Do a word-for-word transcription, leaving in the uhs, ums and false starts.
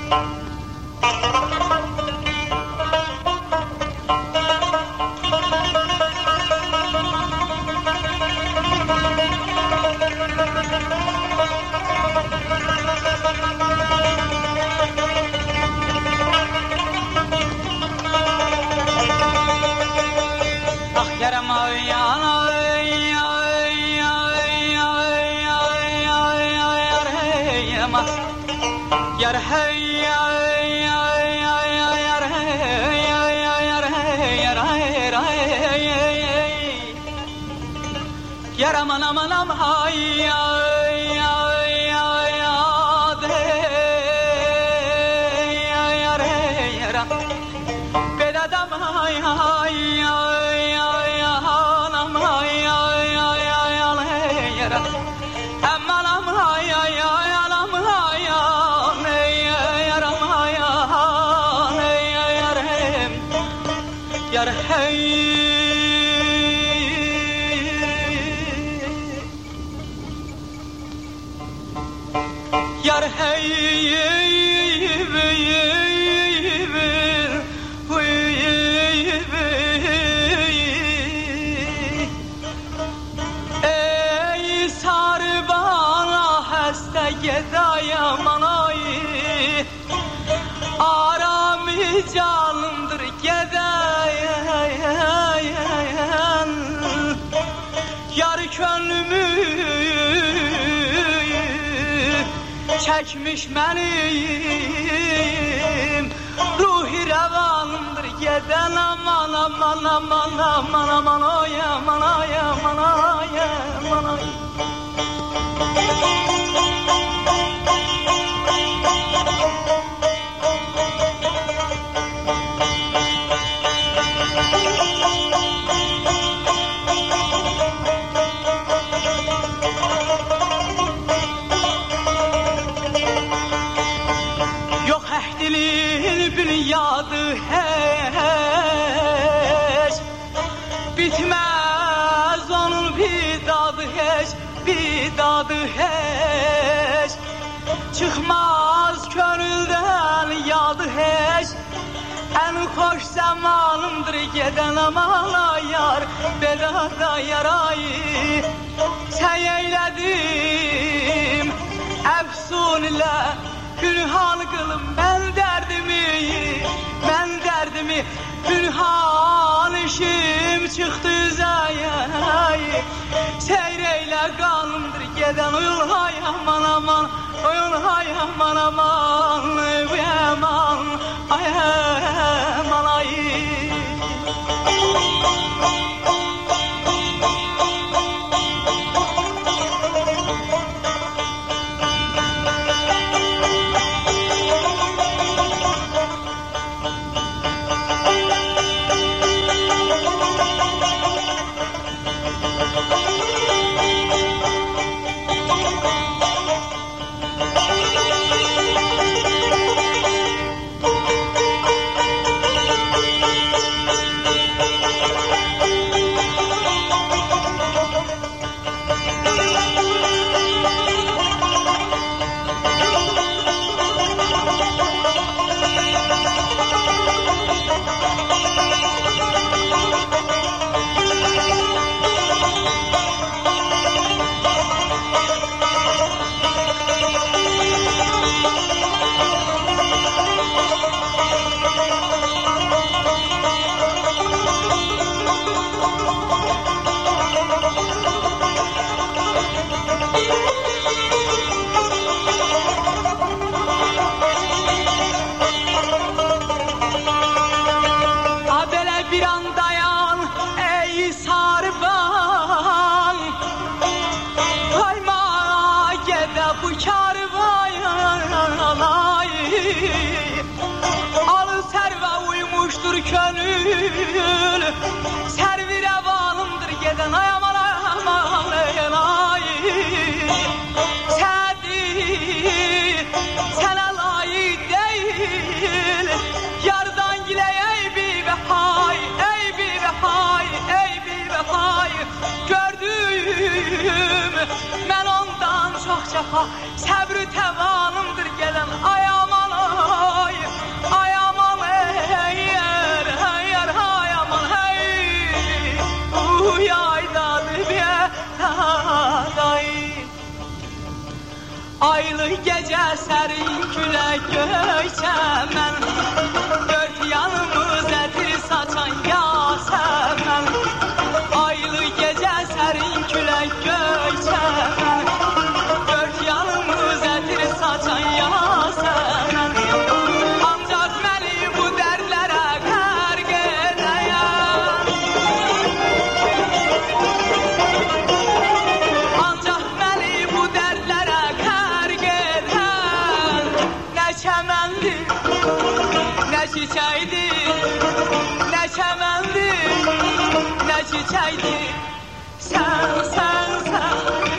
Yar hey yar yar yar yar hey yar yar hey yar hey yar aman aman aman hay yar yar yar yar hey yar bedadam hay hay yar yar anam hay yar yar hey yar aman aman hay yar anam hay yar hey yar hey ey sarı bana hasta gedaya manay aramı canımdır gedaya yar könlümü çekmiş benim ruhi revanımdır geden aman aman aman aman aman ay aman ay aman ay aman ay Dilin bünyadı hiç bitmez onun bidadı hiç bidadı hiç çıkmaz gönülden yadı hiç en hoş zamanımdır geden amala yar belada yarayı sen eyledim efsun ile Pünhan kılım ben derdimi, ben derdimi Pünhan işim çıktı zayay Seyreyle kanımdır geden uyul hay aman aman Uyul hay aman aman Uy aman ay aman ay Al serve uymuştur könül Servi revanımdır geden ay aman aman ay Sedi sana layık değil Yardan gile ey bir vefay Ey bir vefay Ey bir vefay Gördüğüm ben ondan çok cefa Səbri təvanımdır gelen ay aman ay Aylı gece serin külək göysəmən, dört yanımız ətir saçan yasəmən. Aylı gece serin külək göysəmən, dört yanımız ətir saçan yasəmən. Ancaq məni bu dərdlərə qərq edəyəm, ancaq məni bu dərdlərə qərq edən nə çəməndir, nə çiçəkdir, nə çəməndir, nə çiçəkdir. Sən, sən, sən